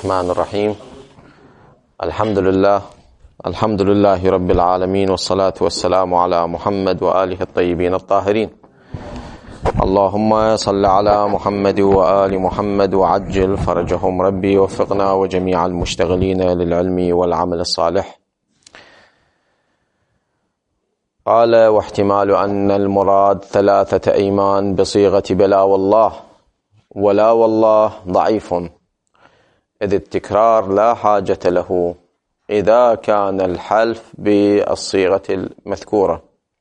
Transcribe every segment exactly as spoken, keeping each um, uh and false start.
الرحمن الرحيم. الحمد لله الحمد لله رب العالمين، والصلاة والسلام على محمد وآله الطيبين الطاهرين. اللهم صل على محمد وآل محمد وعجل فرجهم ربي، وفقنا وجميع المشتغلين للعلم والعمل الصالح. قال: واحتمال أن المراد ثلاثة أيمان بصيغة بلا والله، ولا والله ضعيف، إذ التكرار لا حاجة له إذا كان الحلف بالصيغة المذكورة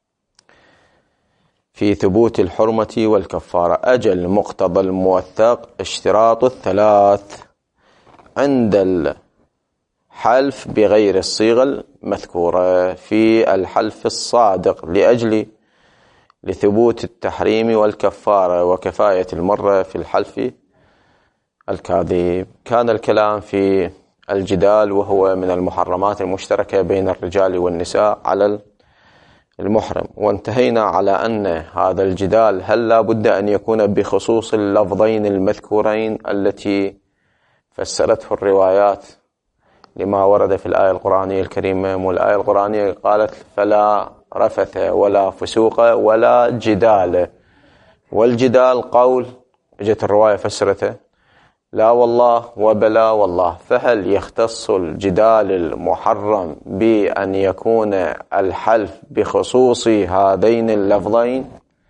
في ثبوت الحرمة والكفارة. أجل مقتضى الموثق اشتراط الثلاث عند الحلف بغير الصيغة المذكورة في الحلف الصادق لأجل لثبوت التحريم والكفارة وكفاية المرة في الحلف الكاذب. كان الكلام في الجدال، وهو من المحرمات المشتركة بين الرجال والنساء على المحرم، وانتهينا على أن هذا الجدال هل لا بد أن يكون بخصوص اللفظين المذكورين التي فسرته الروايات لما ورد في الآية القرآنية الكريمة. والآية القرآنية قالت: فلا رفث ولا فسوق ولا جدال. والجدال قول اجت الرواية فسرته لا والله وبلا والله، فهل يختص الجدال المحرم بأن يكون الحلف بخصوص هذين اللفظين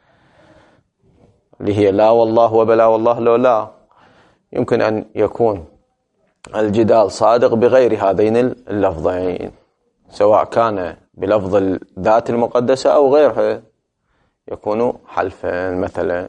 اللي هي لا والله وبلا والله؟ لو لا، يمكن أن يكون الجدال صادق بغير هذين اللفظين، سواء كان بلفظ الذات المقدسة أو غيرها، يكون حلفا. مثلا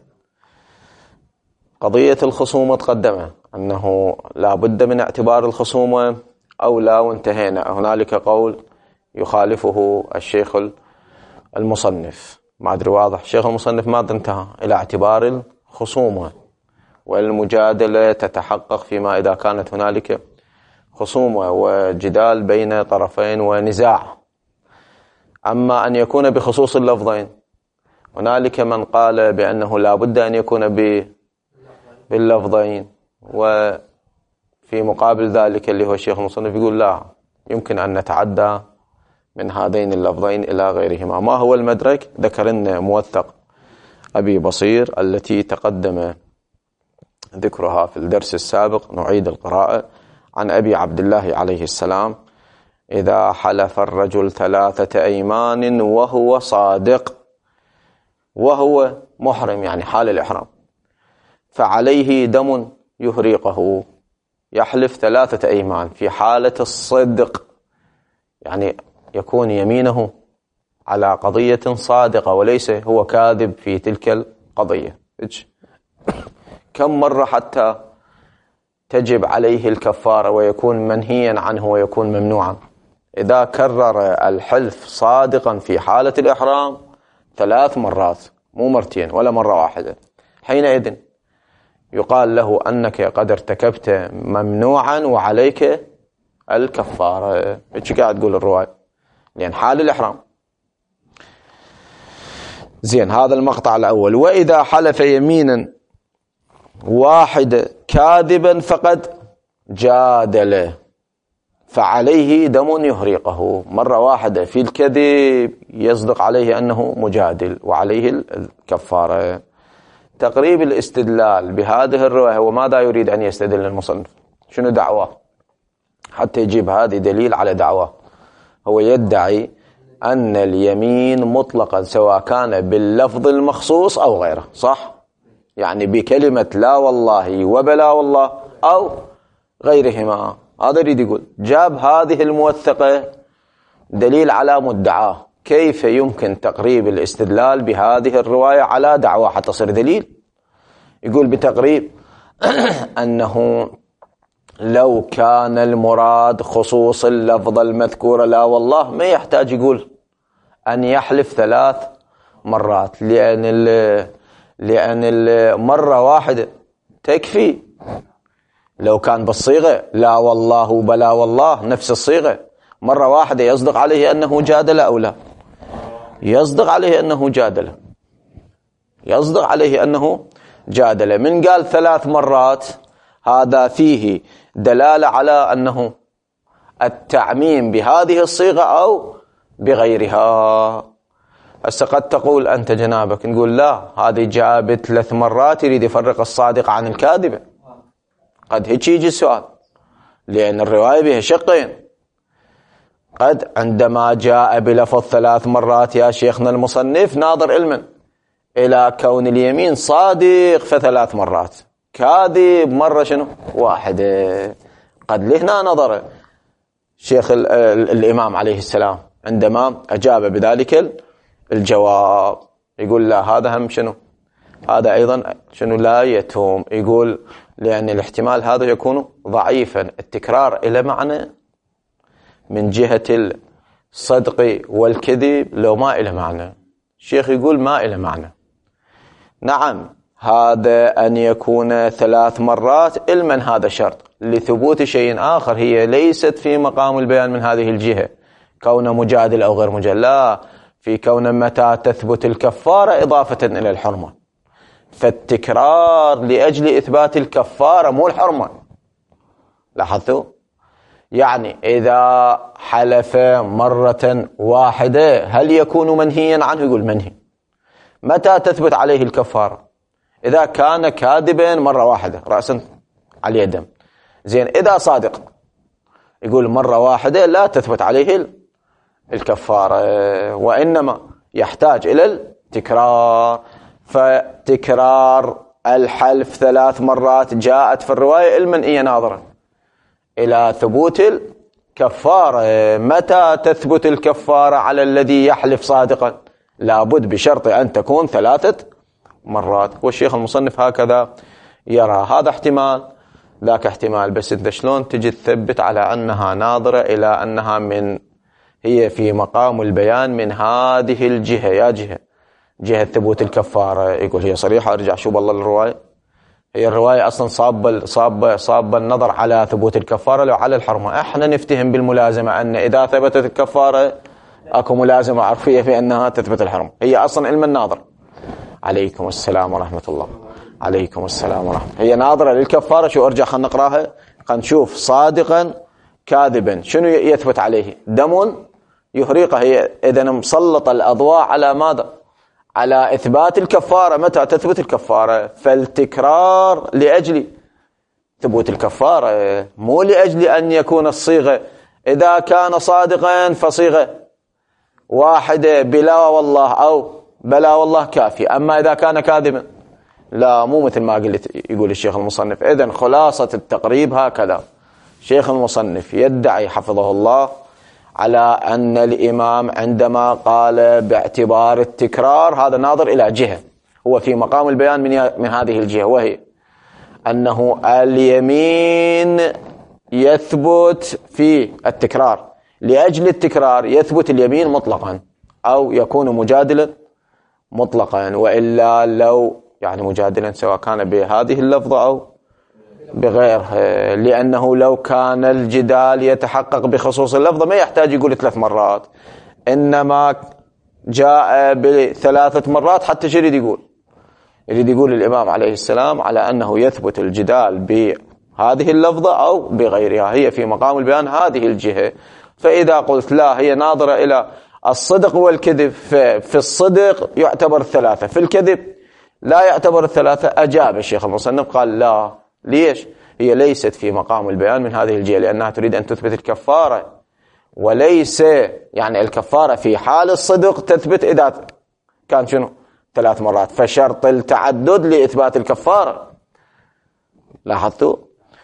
قضية الخصومة تقدم أنه لا بد من اعتبار الخصومة أو لا، وانتهينا. هنالك قول يخالفه الشيخ المصنف، ما أدري واضح، الشيخ المصنف ماذا انتهى؟ إلى اعتبار الخصومة، والمجادلة تتحقق فيما إذا كانت هنالك خصومة وجدال بين طرفين ونزاع. أما أن يكون بخصوص اللفظين، هنالك من قال بأنه لا بد أن يكون باللفظين، وفي مقابل ذلك اللي هو الشيخ المصنف يقول لا، يمكن أن نتعدى من هذين اللفظين إلى غيرهما. ما هو المدرك؟ ذكر لنا موثق أبي بصير التي تقدم ذكرها في الدرس السابق، نعيد القراءة. عن أبي عبد الله عليه السلام: إذا حلف الرجل ثلاثة أيمان وهو صادق، وهو محرم يعني حال الإحرام، فعليه دم يهريقه. يحلف ثلاثة أيمان في حالة الصدق، يعني يكون يمينه على قضية صادقة وليس هو كاذب في تلك القضية. كم مرة حتى تجب عليه الكفارة ويكون منهيا عنه ويكون ممنوعا؟ إذا كرر الحلف صادقا في حالة الإحرام ثلاث مرات، مو مرتين ولا مرة واحدة، حينئذ يقال له أنك قد ارتكبت ممنوعا وعليك الكفارة. إيش قاعد تقول الرواية؟ لأن حال الإحرام. زين، هذا المقطع الأول. وإذا حلف يمينا واحد كاذبا فقد جادل، فعليه دم يهريقه. مرة واحدة في الكذب يصدق عليه أنه مجادل وعليه الكفارة. تقريب الاستدلال بهذه الرواية، وماذا يريد أن يستدل المصنف؟ شنو دعواه حتى يجيب هذه دليل على دعواه؟ هو يدعي أن اليمين مطلقا سواء كان باللفظ المخصوص أو غيره، صح؟ يعني بكلمة لا والله وبلا والله أو غيرهما. هذا يريد يقول. جاب هذه الموثقة دليل على مدعاه. كيف يمكن تقريب الاستدلال بهذه الرواية على دعوة حتى تصير دليل؟ يقول بتقريب أنه لو كان المراد خصوص اللفظ المذكور لا والله ما يحتاج يقول أن يحلف ثلاث مرات، لأن لأن المرة واحدة تكفي. لو كان بالصيغة لا والله وبلا والله نفس الصيغة، مرة واحدة يصدق عليه أنه جادل أو لا؟ يصدق عليه أنه جادل، يصدق عليه أنه جادل. من قال ثلاث مرات هذا فيه دلالة على أنه التعميم بهذه الصيغة أو بغيرها. هسه قد تقول أنت جنابك، نقول لا، هذه جاء بثلاث مرات يريد يفرق الصادق عن الكاذب. قد هيك يجي السؤال، لأن الرواية بها شقين. قد عندما جاء بلفظ ثلاث مرات يا شيخنا المصنف ناظر علما إلى كون اليمين صادق فثلاث مرات، كاذب مرة شنو واحدة. قد لهنا نظر شيخ الإمام عليه السلام عندما أجاب بذلك الجواب، يقول لا، هذا هم شنو، هذا أيضا شنو لا يتوم. يقول لأن الاحتمال هذا يكون ضعيفا، التكرار إلى معنى من جهة الصدق والكذب لو ما إلى معنى. الشيخ يقول ما إلى معنى. نعم، هذا أن يكون ثلاث مرات علما هذا شرط لثبوت شيء آخر هي ليست في مقام البيان من هذه الجهة، كون مجادل أو غير مجادل، لا، في كون متى تثبت الكفارة إضافة إلى الحرمة، فالتكرار لأجل إثبات الكفارة مو الحرمة. لاحظتوا؟ يعني إذا حلف مرة واحدة هل يكون منهيا عنه؟ يقول منهي. متى تثبت عليه الكفارة؟ إذا كان كاذبا مرة واحدة رأسا على اليدم. زين، إذا صادق يقول مرة واحدة لا تثبت عليه الكفارة، وإنما يحتاج إلى التكرار. فتكرار الحلف ثلاث مرات جاءت في الرواية المنئية ناظرا إلى ثبوت الكفارة. متى تثبت الكفارة على الذي يحلف صادقا؟ لابد بشرط أن تكون ثلاثة مرات. والشيخ المصنف هكذا يرى. هذا احتمال، ذاك احتمال، بس انت شلون تجي تثبت على أنها ناظرة إلى أنها من هي في مقام البيان من هذه الجهة، يا جهة جهة ثبوت الكفارة. يقول هي صريحة، ارجع شوف الله الرواية، هي الرواية أصلا صاب صاب صاب النظر على ثبوت الكفارة لو على الحرمة. احنا نفتهم بالملازمة أن إذا ثبتت الكفارة اكو ملازمة عرفية في أنها تثبت الحرمة، هي أصلا علم الناظر. عليكم السلام ورحمة الله. عليكم السلام ورحمة الله. هي ناظرة للكفارة. شو ارجع خلنا نقراها، خلنا نشوف صادقا كاذبا شنو يثبت عليه؟ دم يهريقه. هي إذا مسلط الأضواء على ماذا؟ على إثبات الكفارة. متى تثبت الكفارة؟ فالتكرار لأجل ثبوت الكفارة، مو لأجل أن يكون الصيغة إذا كان صادقا فصيغة واحدة بلا والله أو بلا والله كافي، أما إذا كان كاذبا لا، مو مثل ما قلت يقول الشيخ المصنف. إذن خلاصة التقريب هكذا، شيخ المصنف يدعي حفظه الله على أن الإمام عندما قال باعتبار التكرار هذا ناظر إلى جهة، هو في مقام البيان من, من هذه الجهة، وهي أنه اليمين يثبت في التكرار، لأجل التكرار يثبت اليمين مطلقا أو يكون مجادلا مطلقا، وإلا لو يعني مجادلا سواء كان بهذه اللفظة أو بغيرها، لأنه لو كان الجدال يتحقق بخصوص اللفظة ما يحتاج يقول ثلاث مرات، إنما جاء بثلاثة مرات. حتى شو يريد يقول؟ يريد يقول الإمام عليه السلام على أنه يثبت الجدال بهذه اللفظة أو بغيرها، هي في مقام البيان هذه الجهة. فإذا قلت لا، هي ناظرة إلى الصدق والكذب، في الصدق يعتبر الثلاثة، في الكذب لا يعتبر الثلاثة. أجاب الشيخ المصنف قال لا، ليش؟ هي ليست في مقام البيان من هذه الجهة، لأنها تريد أن تثبت الكفارة، وليس يعني الكفارة في حال الصدق تثبت إذا كان شنو ثلاث مرات، فشرط التعدد لإثبات الكفارة. لاحظتوا؟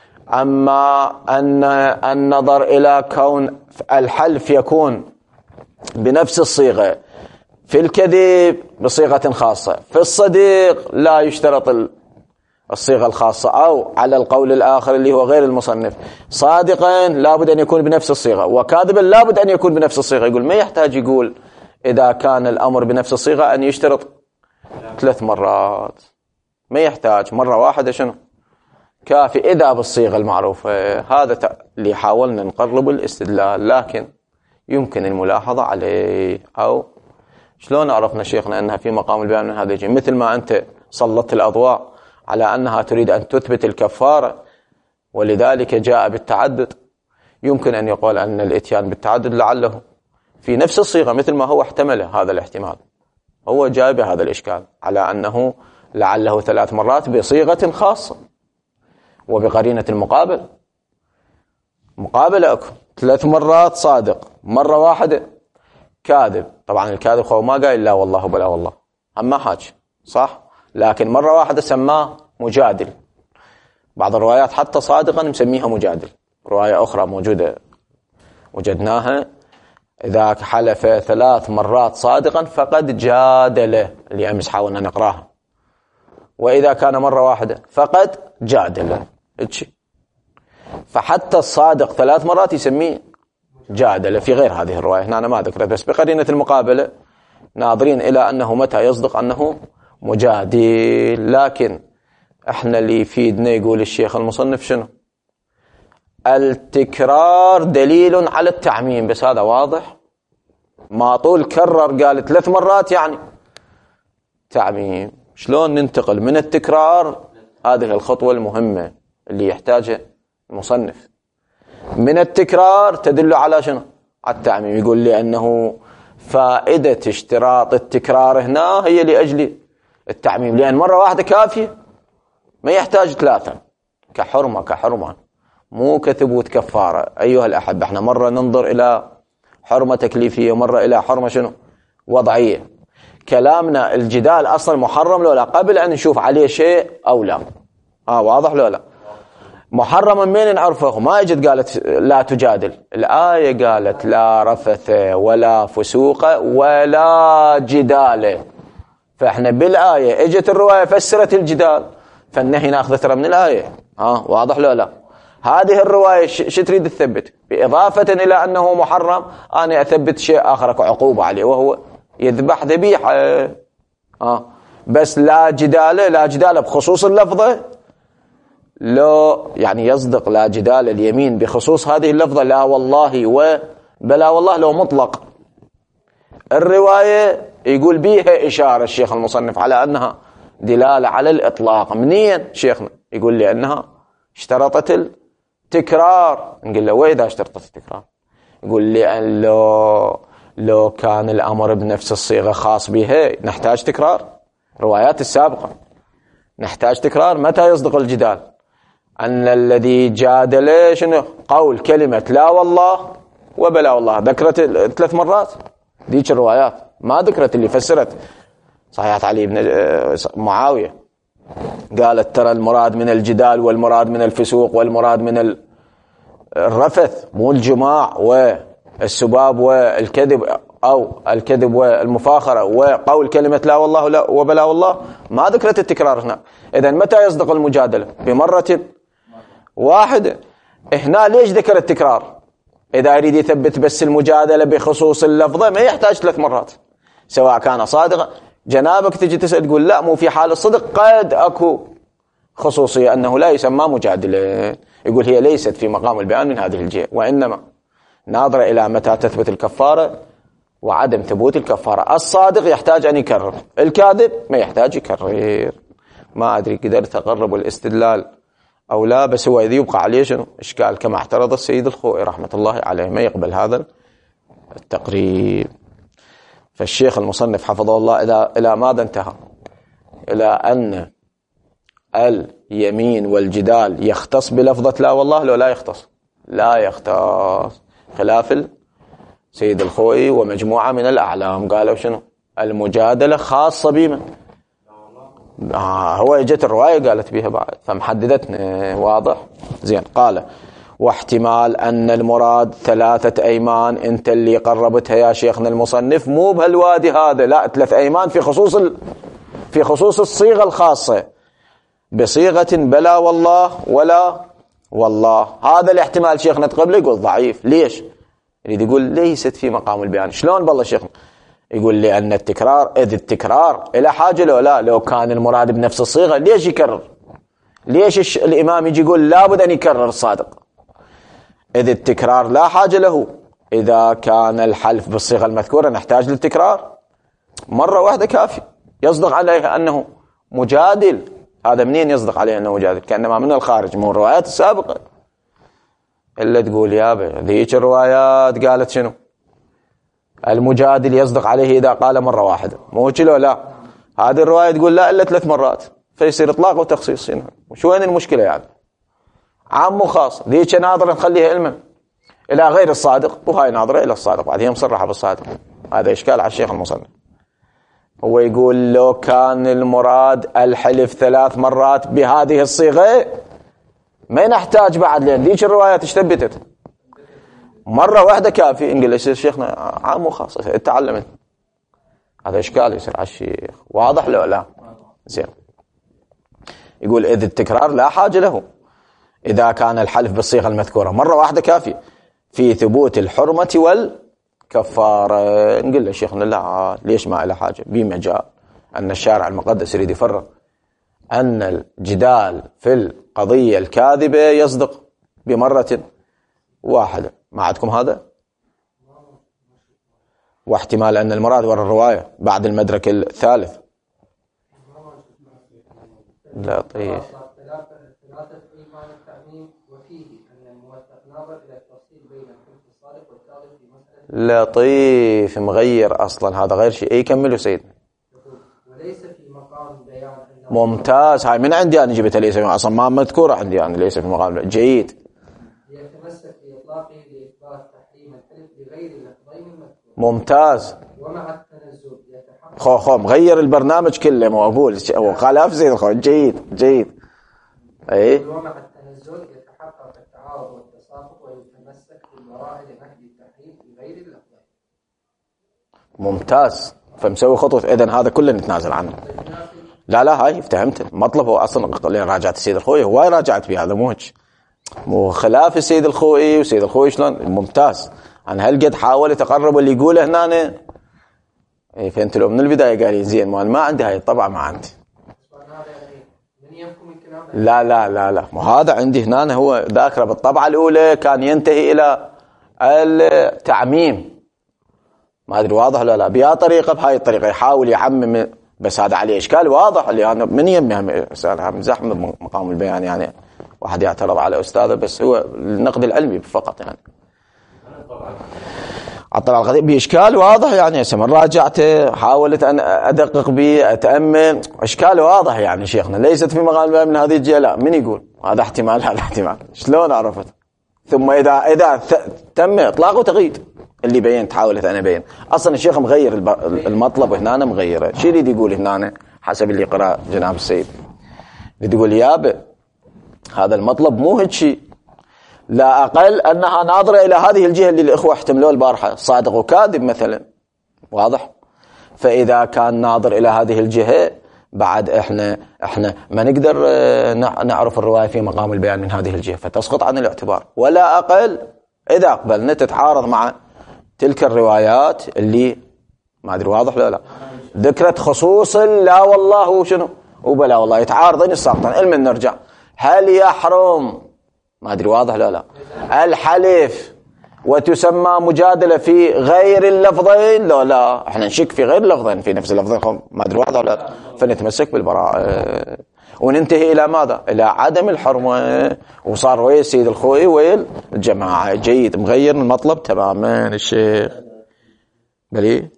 أما أن النظر إلى كون الحلف يكون بنفس الصيغة، في الكذب بصيغة خاصة، في الصديق لا يشترط الصيغة الخاصة، أو على القول الآخر اللي هو غير المصنف، صادقا لابد أن يكون بنفس الصيغة، وكاذبا لابد أن يكون بنفس الصيغة. يقول ما يحتاج يقول إذا كان الأمر بنفس الصيغة أن يشترط ثلاث مرات، ما يحتاج مرة واحدة شنو كافي إذا بالصيغة المعروفة. هذا اللي حاولنا نقرب الاستدلال، لكن يمكن الملاحظة عليه. أو شلون عرفنا شيخنا أنها في مقام البيان من هذا الجهة؟ مثل ما أنت سلطت الأضواء على أنها تريد أن تثبت الكفارة ولذلك جاء بالتعدد. يمكن أن يقول أن الإتيان بالتعدد لعله في نفس الصيغة مثل ما هو احتمل هذا الاحتمال، هو جاء بهذا الإشكال على أنه لعله ثلاث مرات بصيغة خاصة وبقرينة المقابل. مقابلة أكو ثلاث مرات صادق، مرة واحدة كاذب. طبعا الكاذب هو ما قال لا والله بلا والله، أما حاج صح، لكن مرة واحدة سماه مجادل. بعض الروايات حتى صادقا مسميها مجادل. رواية أخرى موجودة وجدناها إذا حلف ثلاث مرات صادقا فقد جادل، اللي أمس حاولنا نقراها، وإذا كان مرة واحدة فقد جادل. فحتى الصادق ثلاث مرات يسميه جادل في غير هذه الرواية. هنا أنا ما ذكرت، بس بقرينة المقابلة ناظرين إلى أنه متى يصدق أنه مجادل. لكن احنا اللي يفيدنا يقول الشيخ المصنف شنو؟ التكرار دليل على التعميم، بس هذا واضح. ما طول كرر قال ثلاث مرات يعني تعميم. شلون ننتقل من التكرار؟ هذه الخطوة المهمة اللي يحتاجها المصنف. من التكرار تدل على شنو؟ على التعميم. يقول لي أنه فائدة اشتراط التكرار هنا هي لأجل التعميم، لأن مرة واحدة كافية، ما يحتاج ثلاثة. كحرمة كحرمة مو كثبوت كفارة. أيها الأحب، احنا مرة ننظر إلى حرمة تكليفية ومرة إلى حرمة شنو؟ وضعية. كلامنا الجدال أصلا محرم لو لا، قبل أن نشوف عليه شيء أو لا. آه واضح لو لا؟ محرما من نعرفه. ما اجت قالت لا تجادل، الآية قالت لا رفث ولا فسوق ولا جدال. فاحنا بالآية اجت الرواية فسرت الجدال، فالنهي ناخذ ترى من الآية. ها واضح لو لا؟ هذه الرواية ش تريد تثبت؟ بإضافة إلى أنه محرم أنا أثبت شيء آخر عقوبة عليه، وهو يذبح ذبيحة. ها بس لا جدال، لا جدال بخصوص اللفظة. لو يعني يصدق لا جدال اليمين بخصوص هذه اللفظة لا والله وبلا والله لو مطلق. الرواية يقول بيها إشارة الشيخ المصنف على أنها دلالة على الإطلاق. منين شيخنا؟ يقول لي أنها اشترطت التكرار. نقول له وإذا اشترطت التكرار؟ يقول لي أن لو لو كان الأمر بنفس الصيغة خاص بها نحتاج تكرار. روايات السابقة نحتاج تكرار. متى يصدق الجدال؟ أن الذي جادل شنو؟ قول كلمة لا والله وبلا والله ذكرت ثلاث مرات. ديك الروايات ما ذكرت اللي فسرت صحيحة علي بن معاوية، قالت ترى المراد من الجدال والمراد من الفسوق والمراد من الرفث، مو الجماع والسباب والكذب أو الكذب والمفاخرة وقول كلمة لا والله لا وبلا والله. ما ذكرت التكرار هنا. إذن متى يصدق المجادلة؟ بمرة واحدة. هنا ليش ذكر التكرار؟ إذا يريد يثبت بس المجادلة بخصوص اللفظة ما يحتاج ثلاث مرات سواء كان صادقا. جنابك تجي تسأل تقول لا مو في حال الصدق قد أكو خصوصية أنه لا يسمى مجادلة. يقول هي ليست في مقام البيان من هذه الجهة، وإنما ناظر إلى متى تثبت الكفارة وعدم ثبوت الكفارة. الصادق يحتاج أن يكرر، الكاذب ما يحتاج يكرر. ما أدري قدرت أقرب الاستدلال أو لا، بس هو إذا يبقى عليه شنو إشكال كما اعترض السيد الخوئي رحمة الله عليه، ما يقبل هذا التقريب. فالشيخ المصنف حفظه الله إلى إلى ماذا انتهى؟ إلى أن اليمين والجدال يختص بلفظة لا والله لو لا يختص؟ لا يختص، خلاف السيد الخوئي ومجموعة من الأعلام قالوا شنو؟ المجادلة خاصة بمن؟ آه هو اجت الرواية قالت بها بعد فمحددتنا. واضح؟ زين. قال واحتمال أن المراد ثلاثة أيمان. أنت اللي قربتها يا شيخنا المصنف مو بهالوادي هذا، لا ثلاث أيمان في خصوص ال... في خصوص الصيغة الخاصة بصيغة بلا والله ولا والله. هذا الاحتمال شيخنا تقبله؟ يقول ضعيف. ليش؟ يريد يقول ليست في مقام البيان. شلون بالله شيخنا؟ يقول لأن التكرار، إذ التكرار إلى حاجة لو لا، لو كان المراد بنفس الصيغة ليش يكرر؟ ليش الإمام يجي يقول لابد أن يكرر الصادق؟ إذ التكرار لا حاجة له. إذا كان الحلف بالصيغة المذكورة نحتاج للتكرار. مرة واحدة كافي يصدق عليها أنه مجادل. هذا منين يصدق عليه أنه مجادل؟ كأنما من الخارج، من الروايات السابقة. إلا تقول يا ذيك الروايات قالت شنو؟ المجادل يصدق عليه إذا قال مرة واحدة، مو كله لا. هذه الرواية تقول لا إلا ثلاث مرات، فيصير إطلاق وتخصيص. وشو وين المشكلة يعني؟ عام وخاص. ذيك ناظرة نخليها علما إلى غير الصادق، وهاي ناظرة إلى الصادق، بعد هي مصرحة بالصادق. هذا إشكال على الشيخ المصنف. هو يقول لو كان المراد الحلف ثلاث مرات بهذه الصيغة ما نحتاج بعد، لأن ذيك الروايات اشتبتت مرة واحدة كافي. نقول يصير شيخنا عام وخاص، اتعلمت. هذا إشكال يصير على الشيخ. واضح لو لا؟ زين. يقول إذ التكرار لا حاجة له إذا كان الحلف بالصيغة المذكورة مرة واحدة كافي في ثبوت الحرمة والكفارة. نقول له شيخنا لا، ليش ما له حاجة؟ بما جاء أن الشارع المقدس يريد يفرق أن الجدال في القضية الكاذبة يصدق بمرة واحدة. ما عندكم هذا؟ واحتمال أن المراد وراء الرواية بعد المدرك الثالث. لطيف. لطيف مغير أصلا، هذا غير شيء. أي كملوا سيد. وليس في مقام بيان. ممتاز. هاي من عندي أنا جبتها، ليس أصلا ما مذكورة عندي أنا، ليس في مقام. جيد. يتمسك بإطلاقه لإثبات تحريم الحلف بغير اللفظين المذكورين. ممتاز. ومع التنزل يتحقق. خو خو مغير البرنامج كله، مو أقول وخلاف زيد. خو جيد جيد. أي. ومع التنزل يتحقق التعارض والتساقط ويتمسك بالمراحل نهي التحريم بغير اللفظين. ممتاز. فمسوي خطوة. إذن هذا كله نتنازل عنه. لا لا هاي فهمت. مطلب هو أصلا راجعت السيد الخوئي، هو راجعت بهذا، مو هيك، مو خلاف السيد الخوئي. والسيد الخوئي شلون ممتاز. أنا هالقد حاول أتقرب اللي يقوله هنا. إيه فهمت له من البداية. قال زين ما عندي هاي الطبعة، ما عندي. لا لا لا لا مو هذا عندي هنا. هو ذاكره بالطبعة الأولى كان ينتهي إلى التعميم. ما أدري واضح ولا لا. بها طريقة بهاي الطريقة يحاول يعمم، بس هذا عليه إشكال واضح. اللي أنا من يمها مزاح من مقام البيان يعني، واحد يعترض على أستاذه، بس هو النقد العلمي فقط يعني. الطبعة القديم بإشكال واضح يعني. سمر راجعته، حاولت أن أدقق به، أتأمل. إشكال واضح يعني شيخنا. ليست في مقام البيان من هذه الجهة. لا، من يقول هذا احتمال، هذا احتمال. شلون عرفت؟ ثم إذا إذا تم إطلاق وتقييد اللي بينت، حاولت أنا بين. أصلا الشيخ مغير المطلب هنا، أنا مغيره. شيء اللي يقول هنا حسب اللي قرأ جناب السيد، اللي يقول يابا هذا المطلب مو هيك شيء، لا أقل أنها ناظرة إلى هذه الجهة اللي الإخوة احتملوها البارحة، صادق وكاذب مثلا. واضح؟ فإذا كان ناظر إلى هذه الجهة، بعد إحنا إحنا ما نقدر نعرف الرواية في مقام البيان من هذه الجهة، فتسقط عن الاعتبار. ولا أقل إذا قبلنا تتعارض مع تلك الروايات اللي ما أدري واضح لا لا ذكرت خصوصا لا والله وشنو وبلا والله، يتعارضين الساقطين. علما نرجع، هل يحرم ما أدري واضح لا لا الحلف وتسمى مجادلة في غير اللفظين؟ لا لا احنا نشك في غير اللفظين، في نفس اللفظين ما أدري واضح لا لا، فنتمسك بالبراءة وننتهي إلى ماذا؟ إلى عدم الحرمة. وصار ويا السيد الخوئي ويا الجماعة. جيد، مغير المطلب تماما الشيخ. بلي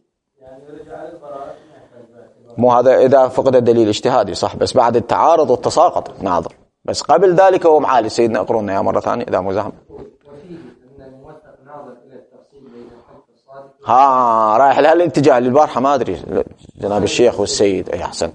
مو هذا إذا فقد الدليل اجتهادي صح، بس بعد التعارض والتساقط ناظر. بس قبل ذلك هو معالي سيدنا اقرونا يا مرة ثانية إذا مزاحم. ها رايح لها الاتجاه للبارحة ما أدري جناب الشيخ والسيد. أي أحسنت.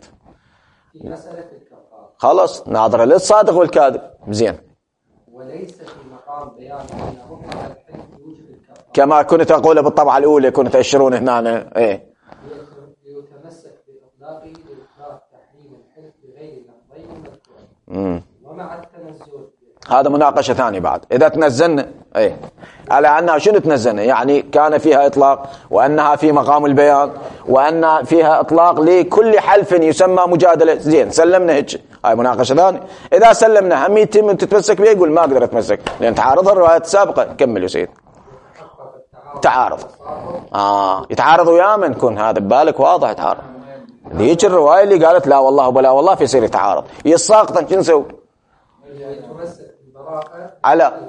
خلاص ناظرة للصادق والكاذب. زين. وليس في مقام بيان أنه يوجب الكفارة كما كنت أقول بالطبعة الأولى، كنت تأشرون هنا إيه ليتمسك بإطلاقه لإطلاق تحريم الحلف بغير اللفظين المذكورين ومع التنزل. هذا مناقشة ثانية بعد. إذا تنزلنا إيه على أنها شنو تنزلنا، يعني كان فيها إطلاق وأنها في مقام البيان وأن فيها إطلاق لكل حلف يسمى مجادلة. زين سلمنا هيك، هاي مناقشة ثانية. إذا سلمنا هم يتم تتمسك به، يقول ما أقدر أتمسك لأن تعارض الروايات السابقة. كمل يا سيد. تعارض آه يتعارض ويا من كن هذا ببالك واضح يتعارض. ذيك الرواية اللي قالت لا والله وبلا والله في يصير يتعارض يساقطا شو نسوي؟ على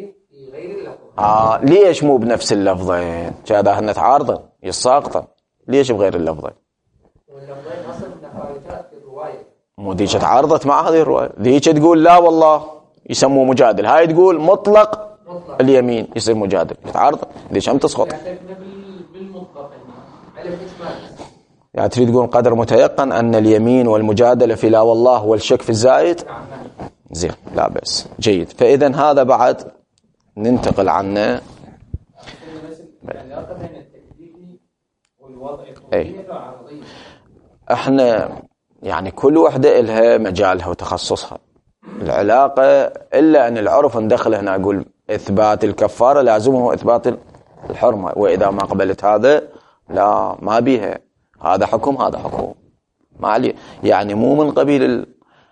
آه ليش مو بنفس اللفظين؟ هذا هن تعارضا يساقطا ليش بغير اللفظين؟ واللفظين اصلا خارجات في الروايه مو ذيك تعارضت مع هذه الروايه، ذيك تقول لا والله يسموه مجادل، هاي تقول مطلق, مطلق. اليمين يصير مجادل، يتعارض ذيك هم تسقط. بالمطلق على الاثبات يعني تريد تقول قدر متيقن ان اليمين والمجادله في لا والله والشك في الزائد. زين لا بأس جيد. فاذا هذا بعد ننتقل عنه. العلاقه بين التكليفي والوضع اي احنا يعني كل وحده لها مجالها وتخصصها العلاقه، الا ان العرف ندخل هنا اقول اثبات الكفاره لازمه اثبات الحرمه، واذا ما قبلت هذا لا ما بيها، هذا حكم هذا حكم ما عليه. يعني مو من قبيل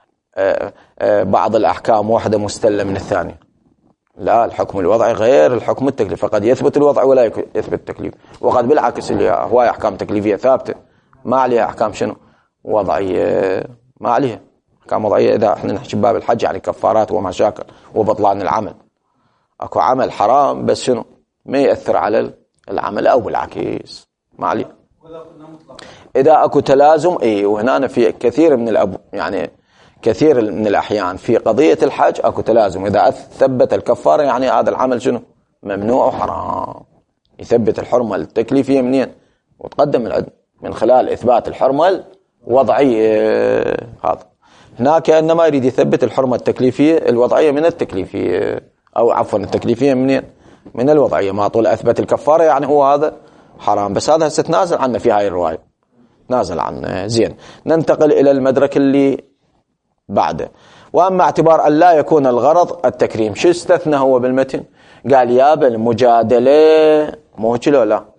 بعض الاحكام واحده مستله من الثانيه، لا الحكم الوضعي غير الحكم التكليفي، فقد يثبت الوضع ولا يثبت التكليف، وقد بالعكس اللي هواي احكام تكليفيه ثابته ما عليها احكام شنو وضعيه، ما عليها احكام وضعيه. اذا احنا نحكي باب الحج يعني كفارات ومشاكل وبطلان العمل، اكو عمل حرام بس شنو ما ياثر على العمل او بالعكس ما عليه. اذا اكو تلازم اي، وهنا في كثير من الأب يعني كثير من الأحيان في قضية الحج أكو تلازم، إذا ثبت الكفارة يعني هذا العمل شنو ممنوع وحرام، يثبت الحرمة التكليفية منين وتقدم العدل من خلال إثبات الحرمة الوضعية. هذا هناك إنما يريد يثبت الحرمة التكليفية الوضعية من التكليفية، أو عفوا التكليفية منين من الوضعية، ما طول أثبت الكفارة يعني هو هذا حرام، بس هذا هسه نازل عنه في هاي الرواية نازل عنه. زين ننتقل إلى المدرك اللي بعده. وأما اعتبار أن لا يكون الغرض التكريم، شو استثنى هو بالمتن؟ قال يا بالمجادلة مو هيك لو لا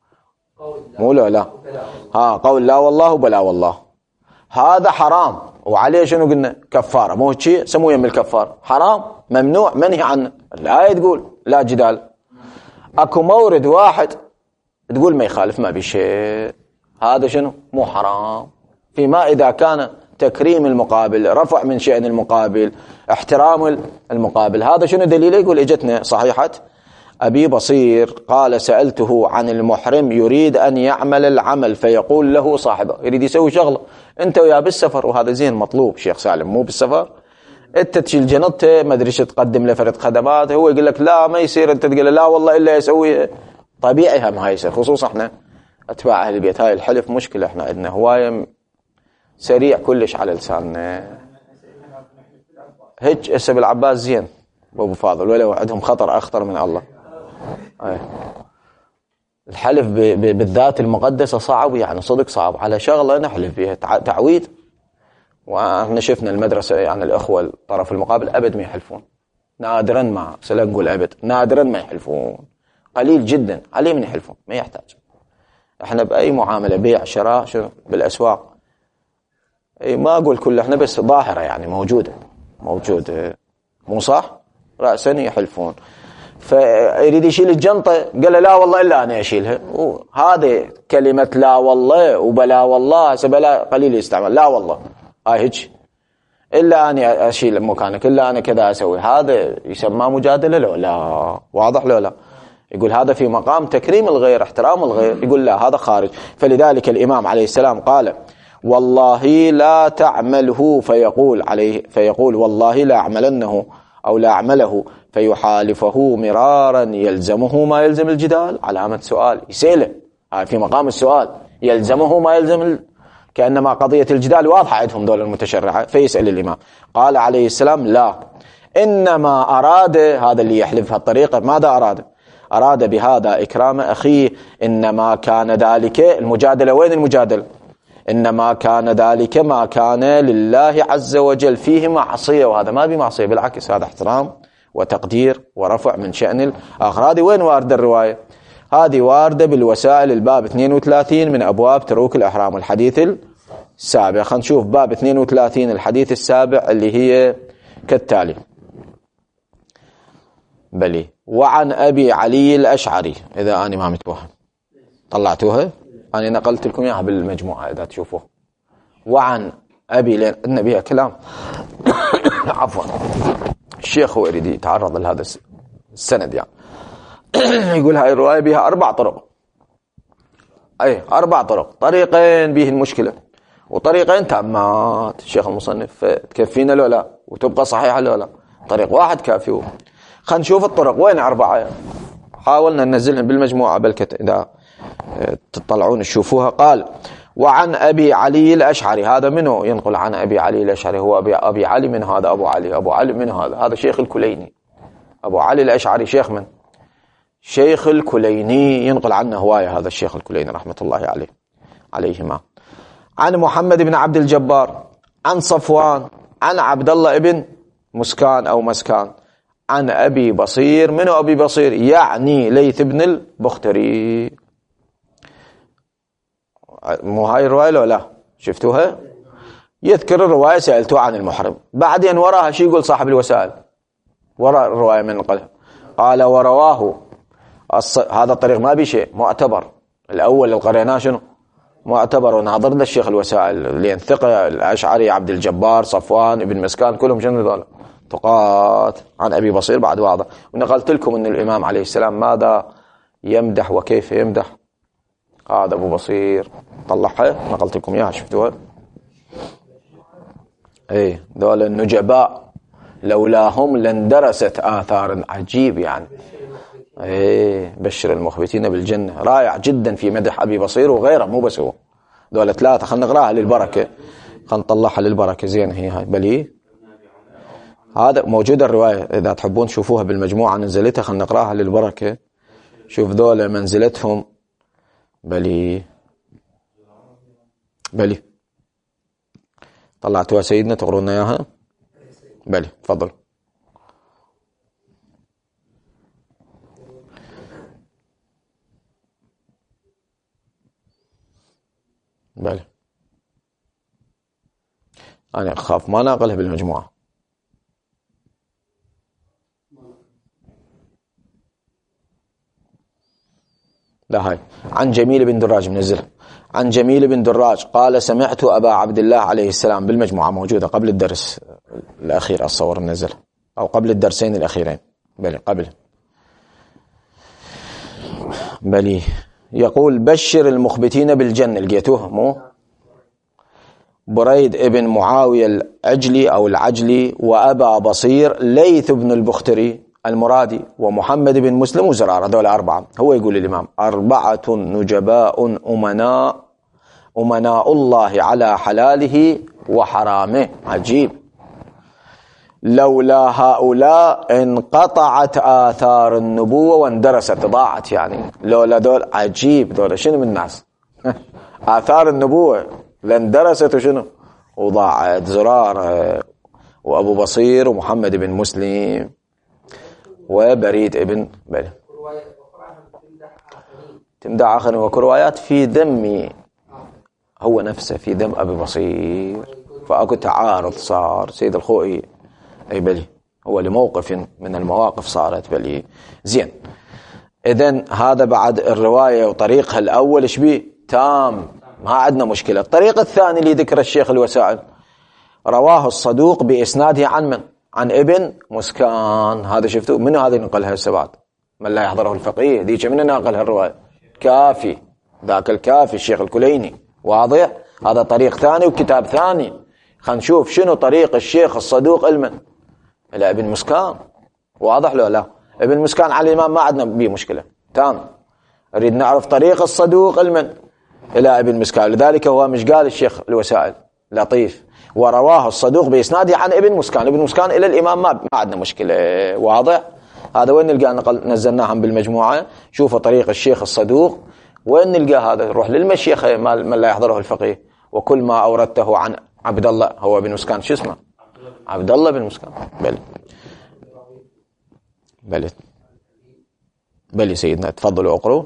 مو لو لا ها قول لا والله وبلا والله هذا حرام وعليه شنو قلنا كفارة، مو هيك سموه يم الكفارة حرام ممنوع منهي عنه، الآية تقول لا جدال. أكو مورد واحد تقول ما يخالف ما بشيء، هذا شنو مو حرام، فيما إذا كان تكريم المقابل رفع من شأن المقابل احترام المقابل. هذا شنو دليله؟ يقول اجتنا صحيحة أبي بصير قال سألته عن المحرم يريد أن يعمل العمل فيقول له صاحبه، يريد يسوي شغله انت ويا بالسفر، وهذا زين مطلوب شيخ سالم مو بالسفر، انت تشيل جنطته ما ادري شو تقدم له فرد خدمات، هو يقول لك لا ما يصير، انت تقول له لا والله الا يسوي طبيعي هم هاي يصير، خصوصا احنا اتباع اهل البيت هاي الحلف مشكله، احنا عندنا هوايه سريع كلش على لساننا. هيك اسم العباس زين ابو فاضل ولو عندهم خطر اخطر من الله. أي. الحلف بالذات المقدسه صعب، يعني صدق صعب على شغله نحلف فيها تعويد، واحنا شفنا المدرسه يعني الاخوه الطرف المقابل ابد ما يحلفون، نادرا ما سلا نقول ابد نادرا ما يحلفون، قليل جدا عليه من يحلفون ما يحتاج. احنا باي معامله بيع شراء شنو بالاسواق اي ما اقول كل احنا بس ظاهره يعني موجوده موجوده مو صح راسا يحلفون، فيريد يشيل الجنطه قال لا والله الا انا اشيلها، هذه كلمه لا والله وبلا والله سبلا قليل يستعمل، لا والله هاي هيك الا اني اشيل مكانك الا انا كذا اسوي، هذا يسمى مجادله لو لا واضح لو لا، يقول هذا في مقام تكريم الغير احترام الغير، يقول لا هذا خارج. فلذلك الامام عليه السلام قال والله لا تعمله فيقول عليه فيقول والله لا أعملنه أو لا أعمله فيحالفه مرارا يلزمه ما يلزم الجدال، علامة سؤال يسأله في مقام السؤال يلزمه ما يلزم ال... كأنما قضية الجدال واضحة عندهم دول المتشرعة، فيسأل الإمام قال عليه السلام لا إنما أراد هذا اللي يحلف هالطريقة ماذا أراد؟ أراد بهذا إكرام أخيه، إنما كان ذلك المجادلة وين المجادلة؟ إنما كان ذلك ما كان لله عز وجل فيه معصية، وهذا ما بمعصية بالعكس هذا احترام وتقدير ورفع من شأن الآخر. هذه وين واردة الرواية؟ هذه واردة بالوسائل الباب اثنين وثلاثين من أبواب تروك الإحرام الحديث السابع. خلينا نشوف باب اثنين وثلاثين الحديث السابع اللي هي كالتالي بلي وعن أبي علي الأشعري، إذا أنا ما متوهم طلعتوها أنا نقلت لكم إياها بالمجموعة إذا تشوفوه. وعن أبي لين النبي كلام عفوا الشيخ هو يريد يتعرض لهذا السند يعني يقول هاي الرواية بها أربع طرق، أي أربع طرق، طريقين به المشكلة وطريقين تامات. الشيخ المصنف تكفينا لو لا وتبقى صحيحة لو لا؟ طريق واحد كافي. خلينا نشوف الطرق وين أربعة، حاولنا ننزلهم بالمجموعة بلكت إذا تطلعون تشوفوها. قال وعن أبي علي الأشعري، هذا منه ينقل عن أبي علي الأشعري؟ هو أبي, أبي علي من هذا أبو علي، أبو علي من هذا هذا شيخ الكليني. أبو علي الأشعري شيخ من؟ شيخ الكليني، ينقل عنه هواية هذا الشيخ الكليني رحمة الله عليه عليهما. عن محمد بن عبد الجبار عن صفوان عن عبد الله ابن مسكان أو مسكان عن أبي بصير. من أبي بصير؟ يعني ليث بن البختري. مو هاي الرواية لو لا شفتوها؟ يذكر الرواية سألته عن المحرم، بعدين وراها شي يقول صاحب الوسائل وراء الرواية من نقلها قال ورواه الص... هذا الطريق ما بشيء معتبر. الأول اللي قريناه شنو؟ معتبر وناظر للشيخ الوسائل لين ثقة الأشعري عبد الجبار صفوان ابن مسكان كلهم شنو ذولا ثقات. عن أبي بصير بعد واضح. ونقلت لكم أن الإمام عليه السلام ماذا يمدح وكيف يمدح. هذا أبو بصير طلعها نقلت لكم إياها شفتوها. ايه ذول النجباء لولاهم لندرست آثار عجيب يعني. ايه بشر المخبتين بالجنة، رائع جدا في مدح أبي بصير وغيره مو بس هو. ذول ثلاثة خلنا نقراها للبركة، خلنا نطلعها للبركة زين. هي هاي بلي هذا موجودة الرواية إذا تحبون تشوفوها بالمجموعة نزلتها، خلنا نقراها للبركة. شوف ذول منزلتهم بلي بلي طلعتوها سيدنا تقرون اياها؟ بلي تفضل. بلي انا اخاف ما ناقلها بالمجموعة. لا هاي عن جميل بن دراج منزلها. عن جميل بن دراج قال سمعت أبا عبد الله عليه السلام بالمجموعة موجودة قبل الدرس الأخير أتصور نزل أو قبل الدرسين الأخيرين بلي قبل بلي يقول بشر المخبتين بالجنة. لقيتوه مو؟ بريد ابن معاوية العجلي أو العجلي وأبا بصير ليث بن البختري المرادي ومحمد بن مسلم وزرارة. دول أربعة. هو يقول الإمام أربعة نجباء أمناء أمناء الله على حلاله وحرامه. عجيب. لولا هؤلاء انقطعت آثار النبوة واندرست ضاعت يعني. لولا دول عجيب. دول شنو من الناس آثار النبوة لاندرست وشنو وضاعت. زرارة وأبو بصير ومحمد بن مسلم وبريد ابن بلي تمدح آخر وكروايات في ذم هو نفسه في ذم أبي بصير. فأكو تعارض صار سيد الخوئي أي بلي هو لموقف من المواقف صارت بلي زين. إذن هذا بعد الرواية وطريقها الأول إيش بيه تام ما عندنا مشكلة. الطريق الثاني اللي ذكر الشيخ الوسائل رواه الصدوق بإسناده عن من؟ عن ابن مسكان. هذا شفتوا منه هذا نقلها السبعة من لا يحضره الفقيه ديك من ناقلها الرواية كافي ذاك الكافي الشيخ الكليني واضح. هذا طريق ثاني وكتاب ثاني. خلينا نشوف شنو طريق الشيخ الصدوق المن إلى ابن مسكان. واضح له لا؟ ابن مسكان على الإمام ما عندنا به مشكلة تام. نريد نعرف طريق الصدوق المن إلى ابن مسكان. لذلك هو مش قال الشيخ الوسائل لطيف ورواه الصدوق بإسناده عن ابن مسكان. ابن مسكان إلى الإمام ما, ما عندنا مشكلة. واضح. هذا وين نلقى نقل نزلناهم بالمجموعة. شوفوا طريق الشيخ الصدوق وين نلقى هذا. نروح للمشيخة من لا يحضره الفقيه. وكل ما أوردته عن عبد الله هو ابن مسكان شو اسمه عبد الله بن مسكان. بل بل بل سيدنا تفضلوا اقروا.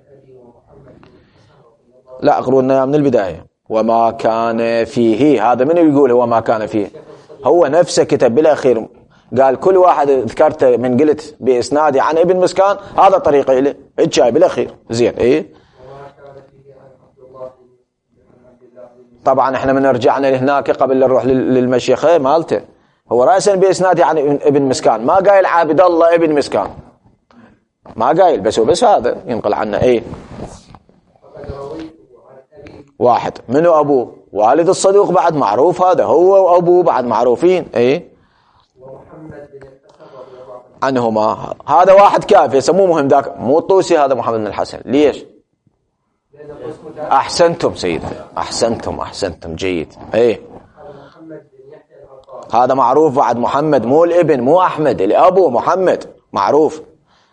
لا اقروا لنا من البداية. وما كان فيه هذا من يقول هو ما كان فيه هو نفسه كتب بالأخير قال كل واحد ذكرته من قلت بإسنادي عن ابن مسكان هذا طريقه إليه الشاي بالأخير زين. إيه طبعا احنا من رجعنا لهناك قبل نروح للمشيخة مالته هو رأسا بإسناد يعني ابن مسكان، ما قايل عابد الله ابن مسكان، ما قايل، بس وبس هذا ينقل عنه. ايه واحد منو أبوه؟ والد الصدوق بعد معروف، هذا هو وأبوه بعد معروفين. ايه عنهما، هذا واحد كافي يسموه مهم ذاك، مو الطوسي، هذا محمد بن الحسن. ليش؟ احسنتم سيدي، احسنتم احسنتم جيد. ايه هذا معروف بعد محمد، مو الابن، مو احمد، الابو محمد معروف.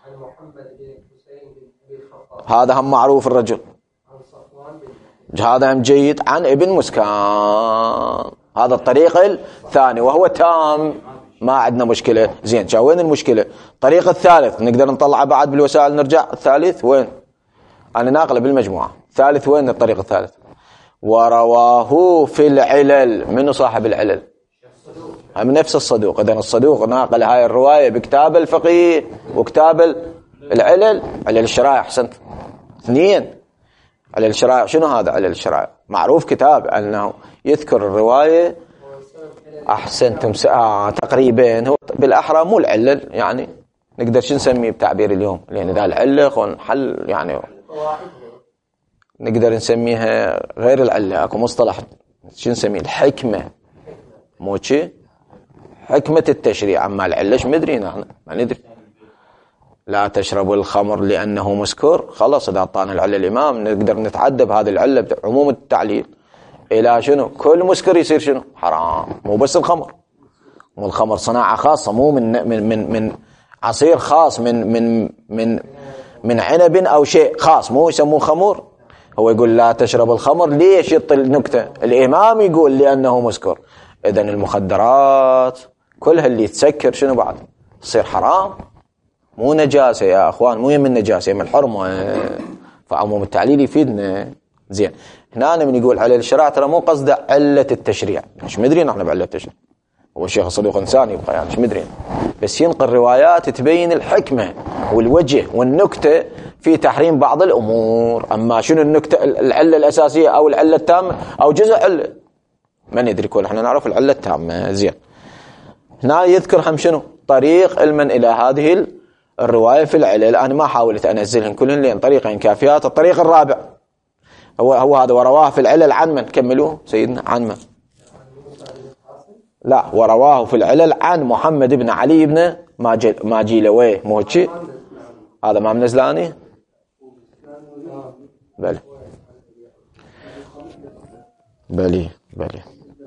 هذا هم معروف الرجل، هذا هم جيد. عن ابن مسكان، هذا الطريق الثاني وهو تام، ما عندنا مشكلة. زين، شو وين المشكلة؟ الطريق الثالث نقدر نطلعه بعد بالوسائل. نرجع الثالث وين؟ أنا ناقله بالمجموعة. الثالث وين الطريق الثالث؟ ورواه في العلل. منو صاحب العلل؟ هم نفس الصدوق. إذن الصدوق ناقل هاي الرواية بكتاب الفقيه وكتاب العلل، علل الشرائع. أحسنت، اثنين علل الشرائع. شنو هذا علل الشرائع؟ معروف كتاب أنه يذكر الرواية. أحسنتم، آه تقريبا. هو بالأحرى مو العلل، يعني نقدر شو نسميه بتعبير اليوم، لأن ذا العلة ونحل يعني نقدر نسميها غير العلة، اكو مصطلح شو نسميه؟ الحكمة، مو شي حكمة التشريع. اما العلة شو مدري نحن، ما ندري. لا تشربوا الخمر لأنه مسكر، خلص إذا أعطانا العلة الإمام نقدر نتعدى بهذه العلة عموم التعليل إلى شنو؟ كل مسكر يصير شنو؟ حرام. مو بس الخمر، مو الخمر صناعة خاصة، مو من من من من عصير خاص، من من من من عنب أو شيء خاص، مو يسموه خمر. هو يقول لا تشرب الخمر، ليش يطل النكتة؟ الإمام يقول لأنه مسكر. إذن المخدرات كلها اللي تسكر شنو بعد؟ تصير حرام، مو نجاسة يا أخوان، مو يم النجاسة، يم الحرمة. فعموم التعليل يفيدنا. زين، هنا من يقول على الشرع ترى مو قصده علة التشريع، مش مدري نحن بعلة التشريع. هو الشيخ الصدوق إنسان يبقى يعني مش مدري، بس ينقل روايات تبين الحكمة والوجه والنكتة في تحريم بعض الأمور. أما شنو النكتة العلة الأساسية أو العلة التامة أو جزء علة ما ندري، كل احنا نعرف العلة التامة. زين، هنا يذكر هم شنو طريق المن إلى هذه الرواية في العلل. أنا ما حاولت أنزلهن كلهن لأن طريقين كافيات. الطريق الرابع هو هو هذا، ورواه في العلل عن من؟ كملوه سيدنا. عن من؟ لا، ورواه في العلل عن محمد بن علي بن ماجيلويه. مو هيك؟ هذا ما منزلاني؟ بلي بلي بلي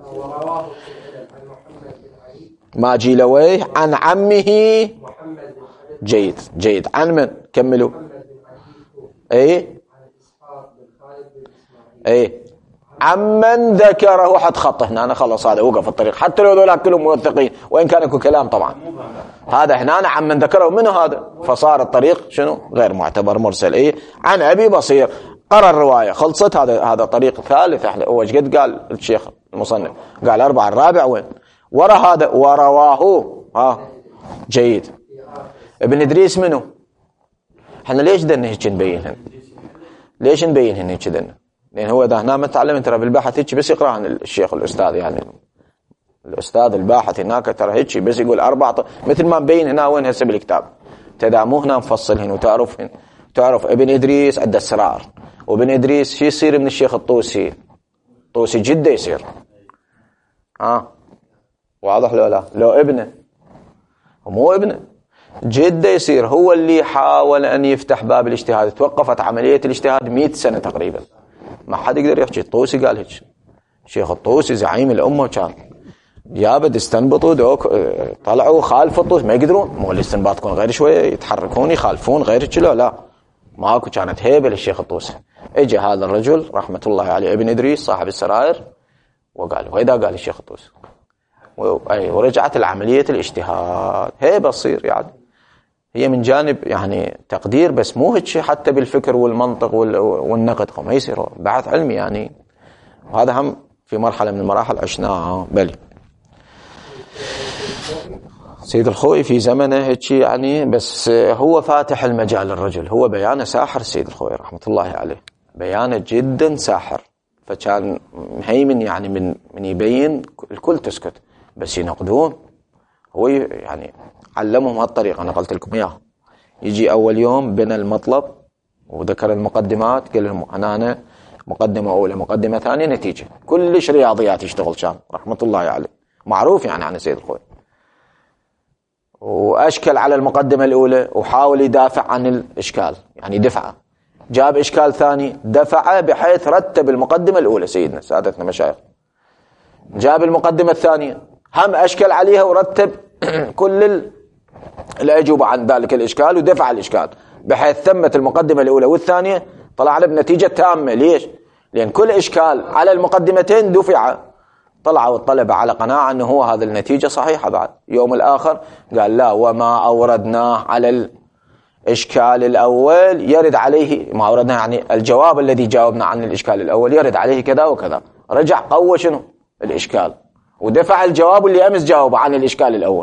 ماجيلويه عن عمه. جيد جيد. عن من؟ كملوا. ايه ايه عمن ذكره حد خطه هنا. أنا خلص هذا وقف الطريق، حتى لو ذولا كلهم موثقين وإن كان يكون كلام طبعا. هذا هنا عمن ذكره منه هذا، فصار الطريق شنو؟ غير معتبر، مرسل. ايه عن أبي بصير قرأ الرواية خلصت. هذا هذا طريق ثالث. هو ايش قد قال الشيخ المصنف؟ قال أربعة. الرابع وين؟ ورا هذا ورواه. ها جيد. ابن إدريس منه؟ احنا ليش دنا هيك نبينهن؟ ليش نبينهن هيك دنا؟ لأن هو ده هنا ما تعلم ترى بالباحث هيك بس يقرأهن الشيخ الأستاذ، يعني الأستاذ الباحث هناك ترى هيك بس يقول أربعة، مثل ما مبين هنا وين هسه بالكتاب. تدعمو هنا مفصلهن وتعرفهن. تعرف ابن إدريس عنده أسرار، وابن إدريس شو يصير من الشيخ الطوسي؟ طوسي جدة يصير. ها واضح لو لا؟ لو ابنه مو ابنه جدة يصير. هو اللي حاول أن يفتح باب الاجتهاد. توقفت عملية الاجتهاد مئة سنة تقريبا، ما حد يقدر يحكي. الطوسي قال هيك. شيخ الطوسي زعيم الأمة كان يابد استنبطوا دوك، طلعوا خالفوا الطوسي ما يقدرون. مو الاستنباط يكون غير شوية يتحركون يخالفون غير كذا، لا ماكو. كانت هيبة للشيخ الطوسي. اجى هذا الرجل رحمة الله عليه ابن إدريس صاحب السرائر وقال، وهذا قال الشيخ الطوسي، ورجعت العملية الاجتهاد. هيبة تصير يعني، هي من جانب يعني تقدير، بس مو هيك حتى بالفكر والمنطق والنقد ما يصير بحث علمي يعني. وهذا هم في مرحلة من المراحل عشناها. بلي سيد الخوئي في زمنه هيك يعني، بس هو فاتح المجال. الرجل هو بيانه ساحر. سيد الخوئي رحمة الله عليه بيانه جدا ساحر. فكان مهيمن يعني من من يبين الكل تسكت، بس ينقدون. هو يعني علمهم هالطريقة، أنا قلت لكم إياها. يجي أول يوم بنى المطلب وذكر المقدمات، قال لهم أنا أنا مقدمة أولى مقدمة ثانية نتيجة، كلش رياضيات يشتغل كان رحمة الله عليه، معروف يعني عن السيد الخوئي. وأشكل على المقدمة الأولى وحاول يدافع عن الإشكال، يعني دفعه. جاب إشكال ثاني دفعه بحيث رتب المقدمة الأولى سيدنا سادتنا مشايخ. جاب المقدمة الثانية هم أشكل عليها ورتب كل الأجوبة عن ذلك الإشكال ودفع الإشكال، بحيث ثمت المقدمة الأولى والثانية طلع له بنتيجة تامة. ليش؟ لأن كل إشكال على المقدمتين دفع، طلعوا الطلبة على قناعة أنه هو هذا النتيجة صحيحة. بعد يوم الآخر قال لا، وما أوردناه على الإشكال الأول يرد عليه، ما أوردناه يعني الجواب الذي جاوبنا عن الإشكال الأول يرد عليه كذا وكذا. رجع قوة شنو؟ الإشكال، ودفع الجواب اللي أمس جاوب عن الإشكال الأول.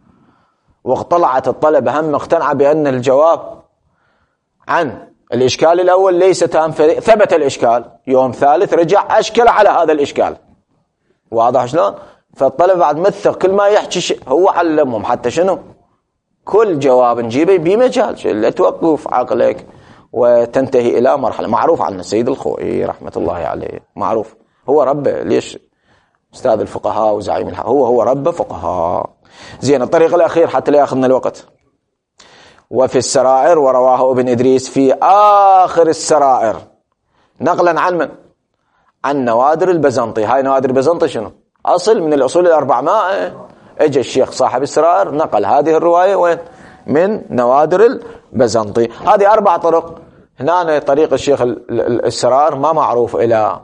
واطلعت الطلبة هم اقتنع بأن الجواب عن الإشكال الأول ليس تام، ثبت الإشكال. يوم ثالث رجع أشكل على هذا الإشكال. واضح شلون؟ فالطلبة بعد مثق كل ما يحكي شيء هو علمهم حتى شنو؟ كل جواب نجيبه بمجال، لا توقف عقلك وتنتهي إلى مرحلة. معروف عن السيد الخوئي رحمة الله عليه، معروف هو ربه. ليش؟ أستاذ الفقهاء وزعيم الحق، هو هو رب فقهاء. زين، الطريق الأخير حتى لا يأخذنا الوقت. وفي السرائر، ورواه ابن إدريس في آخر السرائر نقلا عن من؟ عن نوادر البزنطي. هاي نوادر البزنطي شنو؟ أصل من الأصول الأربعمائة. اجى الشيخ صاحب السرائر نقل هذه الرواية وين؟ من نوادر البزنطي. هذه أربع طرق. هنا طريق الشيخ السرائر ما معروف إلى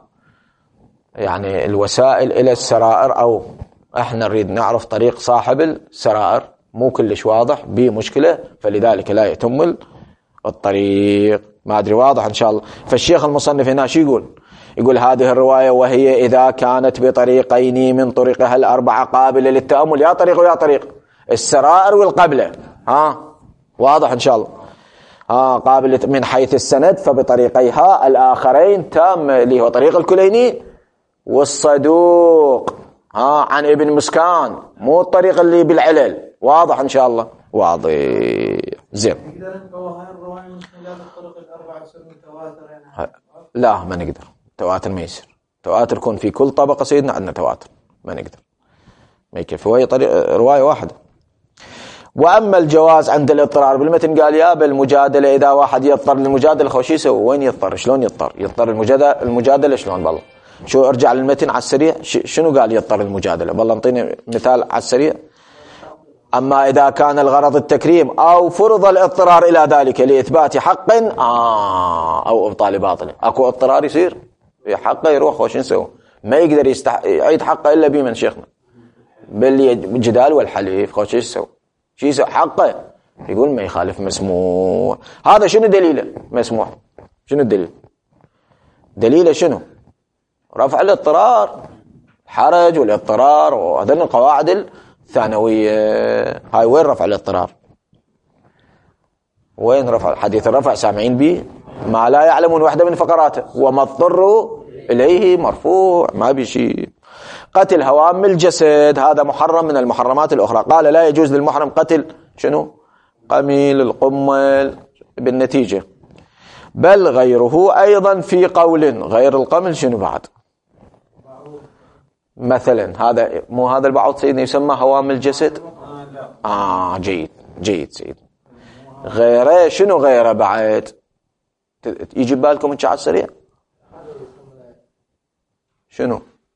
يعني الوسائل إلى السرائر، أو احنا نريد نعرف طريق صاحب السرائر، مو كلش واضح بمشكلة، فلذلك لا يتم الطريق. ما أدري واضح إن شاء الله. فالشيخ المصنف هنا شو يقول؟ يقول هذه الرواية وهي إذا كانت بطريقين من طرقها الأربعة قابلة للتأمل. يا طريق ويا طريق، السرائر والقبلة. ها واضح إن شاء الله. ها قابلة من حيث السند فبطريقيها الآخرين تام، اللي هو طريق الكليني والصدوق ها عن ابن مسكان، مو الطريق اللي بالعلل. واضح إن شاء الله؟ واضح. زين. نقدر نقول هاي الرواية من خلال الطرق الأربعة يصير متواتر يعني؟ لا ما نقدر، تواتر ما يصير. تواتر يكون في كل طبقة سيدنا عندنا تواتر، ما نقدر، ما يكفي. هي طريق رواية واحدة. وأما الجواز عند الاضطرار بالمتن قال يا بالمجادلة، إذا واحد يضطر للمجادلة خوش يسوي؟ وين يضطر؟ شلون يضطر؟ يضطر المجادلة المجادلة شلون؟ بالله شو ارجع للمتن على السريع. شنو قال يضطر المجادلة؟ بالله انطيني مثال على السريع. أما إذا كان الغرض التكريم أو فرض الاضطرار إلى ذلك لإثبات حق آه أو إبطال باطل، أكو اضطرار يصير في حقه يروح خوش نسوي؟ ما يقدر يستح... يعيد حقه إلا بمن شيخنا؟ بالجدال والحليف. خوش يسوي؟ شو يسوي حقه؟ يقول ما يخالف مسموح. هذا شنو دليله؟ مسموح. شنو الدليل؟ دليله شنو؟ رفع الاضطرار، حرج والاضطرار وهذين القواعد الثانوية. هاي وين رفع الاضطرار؟ وين رفع؟ حديث الرفع سامعين به؟ ما لا يعلمون وحده من فقراته وما اضطروا إليه مرفوع، ما بشيء. قتل هوام الجسد هذا محرم من المحرمات الأخرى. قال لا يجوز للمحرم قتل شنو؟ قميل القمل بالنتيجة، بل غيره أيضا في قول. غير القمل شنو بعد؟ مثلا هذا مو هذا البعوض سيدنا يسمى هوام الجسد؟ آه جيد جيد سيد. غيره شنو غيره بعد؟ يجي بالكم انت على السريع شنو؟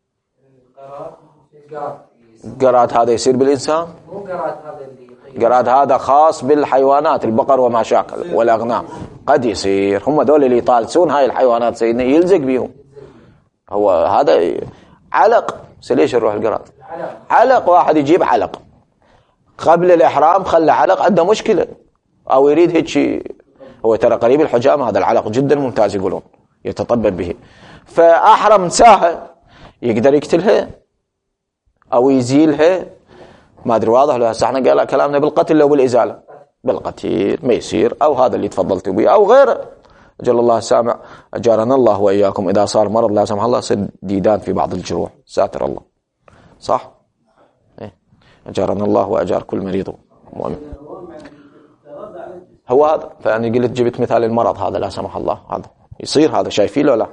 قرات هذا يصير بالإنسان؟ مو قرات هذا اللي قرات هذا خاص بالحيوانات، البقر وما شاكل والأغنام. قد يصير هم دول اللي يطالسون هاي الحيوانات سيدنا يلزق بيهم. هو هذا علق. ليش نروح القرات؟ علق. واحد يجيب علق قبل الإحرام خلى علق عنده مشكلة أو يريد هيك شيء. هو ترى قريب الحجام هذا العلق جدا ممتاز يقولون يتطبب به. فأحرم ساهة يقدر يقتلها أو يزيلها. ما أدري واضح له. هسه احنا قال كلامنا بالقتل لو بالإزالة. بالقتل ما يصير. أو هذا اللي تفضلت به أو غيره. أجل الله سامع، أجارنا الله وإياكم. إذا صار مرض لا سمح الله يصير ديدان في بعض الجروح، ساتر الله، صح؟ إيه؟ أجارنا الله وأجار كل مريض مؤمن. هو هذا، فأنا قلت جبت مثال المرض هذا لا سمح الله، هذا يصير، هذا شايفين ولا لا؟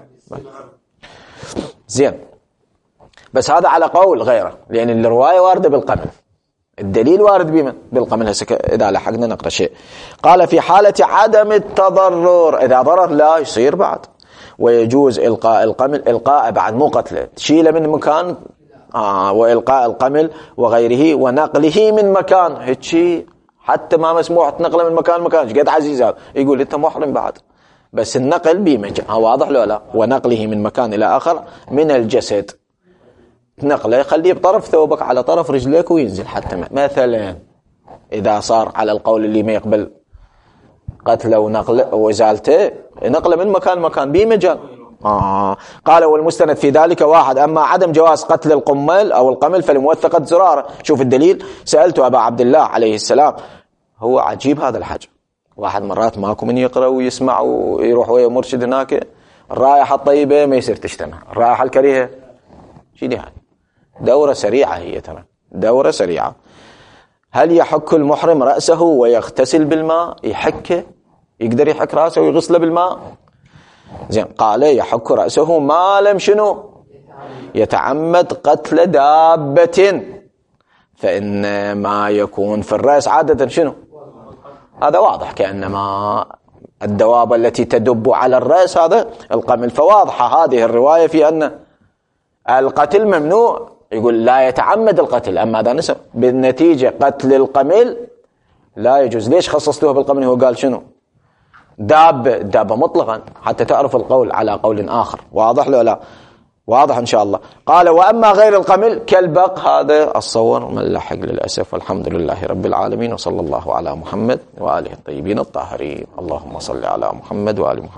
زين، بس هذا على قول غيره، لأن الرواية واردة بالقمل، الدليل وارد بمن؟ بالقمل. هسه إذا لحقنا نقرأ شيء. قال في حالة عدم التضرر، إذا ضرر لا يصير بعد، ويجوز إلقاء القمل، إلقاء بعد مو قتله، تشيله من مكان، آه وإلقاء القمل وغيره ونقله من مكان، هيك حتى ما مسموح تنقله من مكان لمكان. قد عزيز هذا يقول أنت محرم بعد، بس النقل بمجان، واضح له لا؟ ونقله من مكان إلى آخر من الجسد، نقله يخليه بطرف ثوبك على طرف رجليك وينزل. حتى مثلا إذا صار على القول اللي ما يقبل قتله ونقله وإزالته، نقله من مكان مكان بمجان. آه. قال والمستند في ذلك واحد. أما عدم جواز قتل القمل أو القمل فلموثقة زرارة. شوف الدليل، سألت أبا عبد الله عليه السلام، هو عجيب هذا الحج، واحد مرات ماكو من يقرأ ويسمع ويروح ويا مرشد هناك، الرائحة الطيبة ما يصير تشتمها، الرائحة الكريهة شيء هاي دورة سريعة، هي ترى دورة سريعة. هل يحك المحرم رأسه ويغتسل بالماء؟ يحكه، يقدر يحك رأسه ويغسله بالماء؟ زين، قال يحك رأسه ما لم شنو يتعمد قتل دابة، فإن ما يكون في الرأس عادة شنو؟ هذا واضح، كأنما الدواب التي تدب على الرأس هذا القمل. فواضحة هذه الرواية في أن القتل ممنوع، يقول لا يتعمد القتل، أما هذا نسب بالنتيجة قتل القمل لا يجوز. ليش خصصتوه بالقمل؟ هو قال شنو؟ دابة، دابة مطلقا، حتى تعرف القول على قول آخر. واضح له لا؟ واضح إن شاء الله. قال وأما غير القمل كالبق، هذا الصور ملحق للأسف. والحمد لله رب العالمين، وصلى الله على محمد وآله الطيبين الطاهرين. اللهم صل على محمد وآل محمد.